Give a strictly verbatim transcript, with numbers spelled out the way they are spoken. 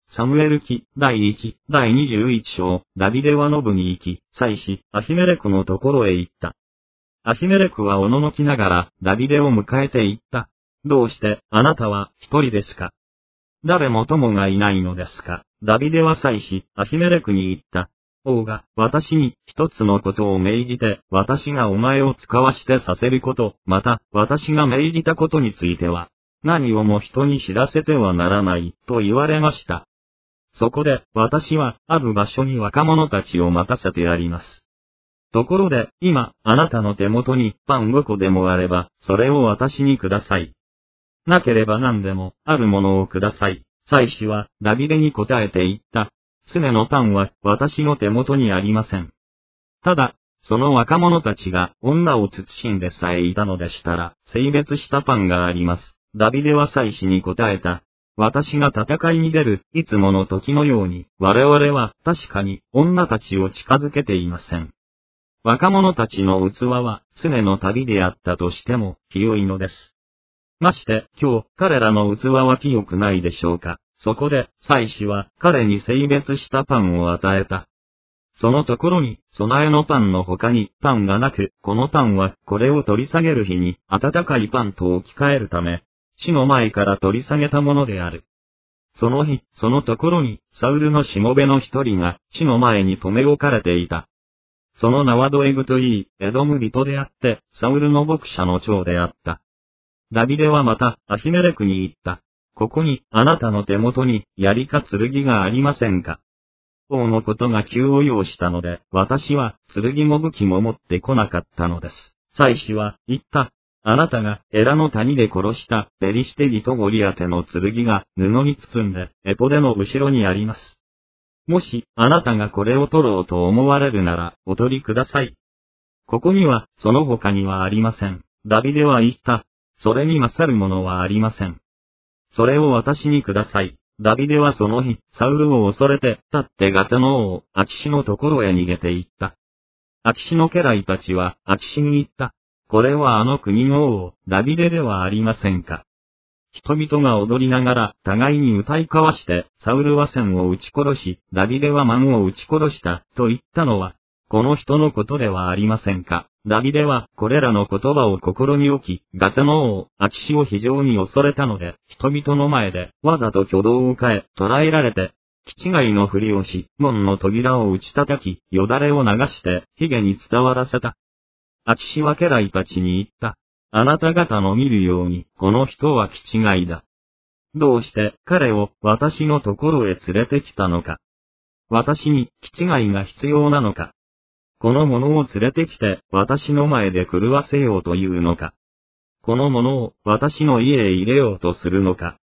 サムエル記第一、第二十一章、ダビデはノブに行き、祭司、アヒメレクのところへ行った。アヒメレクはおののきながら、ダビデを迎えて行った。どうして、あなたは一人ですか？誰も友がいないのですか？ダビデは祭司、アヒメレクに言った。王が、私に一つのことを命じて、私がお前を使わしてさせること、また、私が命じたことについては、何をも人に知らせてはならない、と言われました。そこで、私は、ある場所に若者たちを待たせてやります。ところで、今、あなたの手元にパンごこでもあれば、それを私にください。なければ何でも、あるものをください。祭司は、ダビデに答えて言った。すねのパンは、私の手元にありません。ただ、その若者たちが、女を慎んでさえいたのでしたら、性別したパンがあります。ダビデは祭司に答えた。私が戦いに出る、いつもの時のように、我々は、確かに、女たちを近づけていません。若者たちの器は、常の旅であったとしても、清いのです。まして、今日、彼らの器は清くないでしょうか。そこで、祭司は、彼に性別したパンを与えた。そのところに、備えのパンの他に、パンがなく、このパンは、これを取り下げる日に、温かいパンと置き換えるため、死の前から取り下げたものである。その日、そのところに、サウルのしもべの一人が、死の前に留め置かれていた。その名はドエグといい、エドム人であって、サウルの牧者の長であった。ダビデはまた、アヒメレクに言った。ここに、あなたの手元に、槍か剣がありませんか？王のことが急を要したので、私は、剣も武器も持ってこなかったのです。祭司は、言った。あなたが、エラの谷で殺した、ペリシテ人ゴリアテの剣が、布に包んで、エポデの後ろにあります。もし、あなたがこれを取ろうと思われるなら、お取りください。ここには、その他にはありません。ダビデは言った。それに勝るものはありません。それを私にください。ダビデはその日、サウルを恐れて、立ってガテの王、アキシのところへ逃げて行った。アキシの家来たちは、アキシに言った。これはあの国の王、ダビデではありませんか。人々が踊りながら、互いに歌い交わして、サウルは千を撃ち殺し、ダビデは万を撃ち殺した、と言ったのは、この人のことではありませんか。ダビデは、これらの言葉を心に置き、ガテの王、アキシを非常に恐れたので、人々の前で、わざと挙動を変え、捕らえられて、気違いのふりをし、門の扉を打ち叩き、よだれを流して、髭に伝わらせた。アキシは家来たちに言った。あなた方の見るように、この人は気違いだ。どうして彼を私のところへ連れてきたのか。私に気違いが必要なのか。この者を連れてきて私の前で狂わせようというのか。この者を私の家へ入れようとするのか。